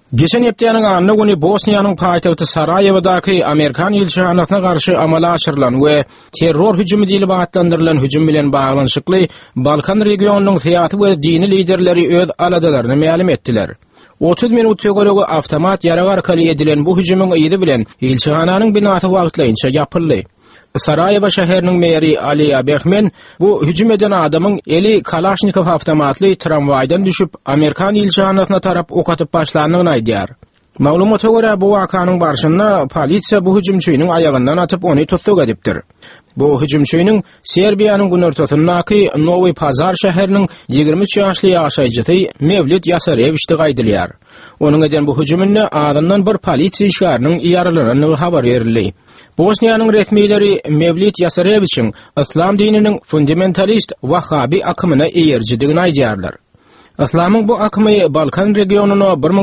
Geçen hepdeýanyň anny güni Bosniýanyň paýtagty Saraýewodaki Amerikan ilçihanatyna garşy amala aşyrylan we terror hüjumy diýilip atlandyrylan hüjüm bilen baglanyşykly Balkan regionunyň syýasy we dini liderleri öz aladalaryny ma'lum etdiler. 30 minut tögöregi avtomat ýara arkaly edilen bu hüjümyň ýydy bilen ilçihananyň binasy wagtlaýynça ýapyldy. Sarayevo şäheriniň meri Ali Abekmen bu hüjüm eden adamyň eli Kalashnikov avtomatly tramwaydan düşüp Amerikan ilçihanatyna tarap ok atyp başlandygyny aýdýar. Maglumata görä bu wakanyň barşynda polisiýa bu hüjümçüýniň aýagyndan atyp ony tutsak edipdir. Bu hüjümçüýniň Serbiýanyň günörtüsindäki Nowy Pazar şäheriniň 23 ýaşly ýaşaýjysy Mevlüt Yasarewicdi gaýdylýar. Onuň eden bu hüjümünde adamdan bir polisiýa işgäriniň ýaralanyny habar berildi. Bosniýanyň resmiýetleri Mevlüt Yasarewiçiň islam dininiň fundamentalist Wahhabi akymyna eýerjidigini aýdýarlar. Islamyň bu akmy Balkan regionuny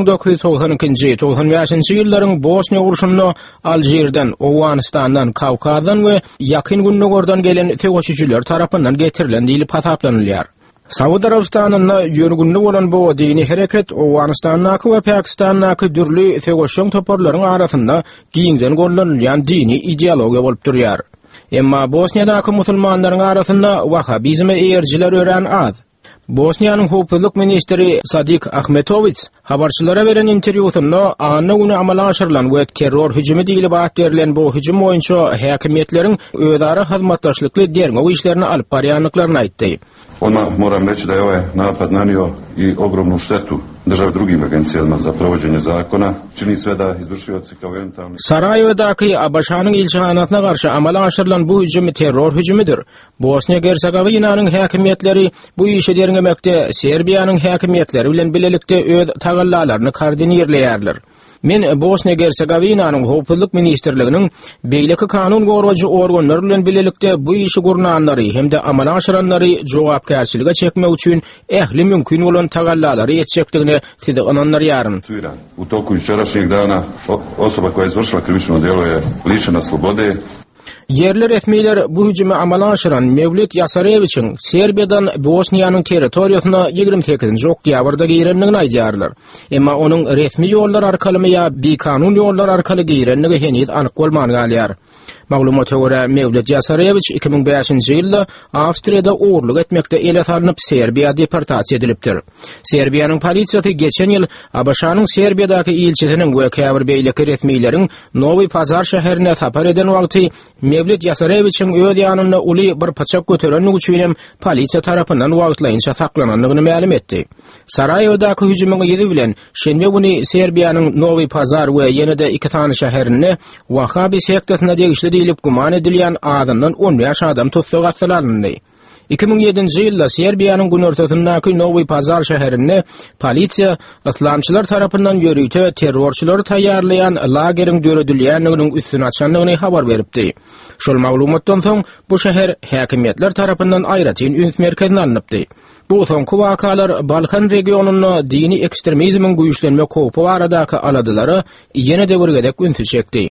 1992-95-nji ýyllaryň Bosniýa uruşunda Aljerden, Owganistandan, Kawkazdan we ýakyn günnegordan gelen fegoçyjylar tarapyndan getirilen diýilip hasaplanylýar. Saudi Arabistanyna ýörgünde bolan bu dini hereket Owganistanyň we Pakistannyň dürli fegoçyň toparlaryň arasynda giňden gollanýan dini ideologiýa bolup durýar. Emma Bosniýadaky musulmanlaryň arasynda Wahhabizme eýerjiler ören az. Bosniýanyň hukuk ministri Sadik Ahmetović habarçylara beren interwýusynda anny güni amala aşyrylan we terror hüjümi diýilip atýarlan bu hüjüm boýunça häkimetleriň özara hyzmatdaşlykly derňok işlerini alyp barýanlyklaryny aýtdy. Odmah moram reći da je ovaj napad nanio i ogromnu štetu državi drugim agencijama za provođenje zakona. Čini sve da izvršioci kao eventualni... Sarajevo'daki Abaşanyň ilçihanatyna garşy amala aşyrylan bu hüjüm terror hüjümidir. Bosniýa Hersegowinyanyň häkimetleri bu işi derňemekde Serbiýanyň häkimetleri bilen bilelikde öz tagallalaryny koordinirleýärler. Men Bosniýa Hersegowinyanyň hukuk ministrliginiň beýleki kanun gorajy organlar bilen bilelikde bu işi gurnanlary hemde amala aşyranlary jogapkärçilige çekmek üçin ähli mümkin bolan tagallalary etjekdigine size ananlar ýaryn. U toku jučerašnjeg dana osoba koja je izvršila krivično djelo je lišena slobode. Yerli resmiler bu hüjümi amala aşyran Mevlüt Yasarewiçiň Serbiýadan Bosniýanyň territoriýasyna 28-nji oktýabrda girenligini aýdýarlar. Emma onuň resmi ýollar arkaly ýa bikanun ýollar arkaly girenligi henüz anyk bolmagy galýar. Maglumata görä Mevlüt Yasarewiç 2005-nji ýylda Awstriýada uğurluk etmekde ele salynyp Serbiýa deportasiýa edilipdir. Serbiýanyň polisiýasy geçen ýyl Abaşanyň Serbiýadaky ilçisiniň we käbir beýleki resmiýleriň Nowy Pazar şäherine sapar eden wagty Mevlüt Yasarewiçiň öz ýanyna uly bir paçak göterenlik üçin polisiýa tarapyndan wagtlaýynça saklananlygyny ma'lum etdi. Sarayewo'daky hüjümyň ýyly bilen şenbe güni Serbiýanyň Nowy Pazar we ýene-de iki tany şäherine Wahhabi sektasyna degişli diýilip guman edilýän adamdan 10 ýaş adam tutsak atlandy. 2007-nji ýylda Serbiýanyň günörtüsindäki Nowy Pazar şäherinde polisiýa islamçylar tarapyndan ýörüýte terrorçylary taýýarlayan lageriň döredilýänliginiň üstüne açanlygyny habar beripdi. Şol maglumatdan soň bu şäher häkimetler tarapyndan aýratyn üns merkezine alınıpdy. Bu soňky wakalar Balkan regionunyna dini ekstremizmiň güýçlenme kopy aradaky aladylary ýene-de bir gedek ünsü çekdi.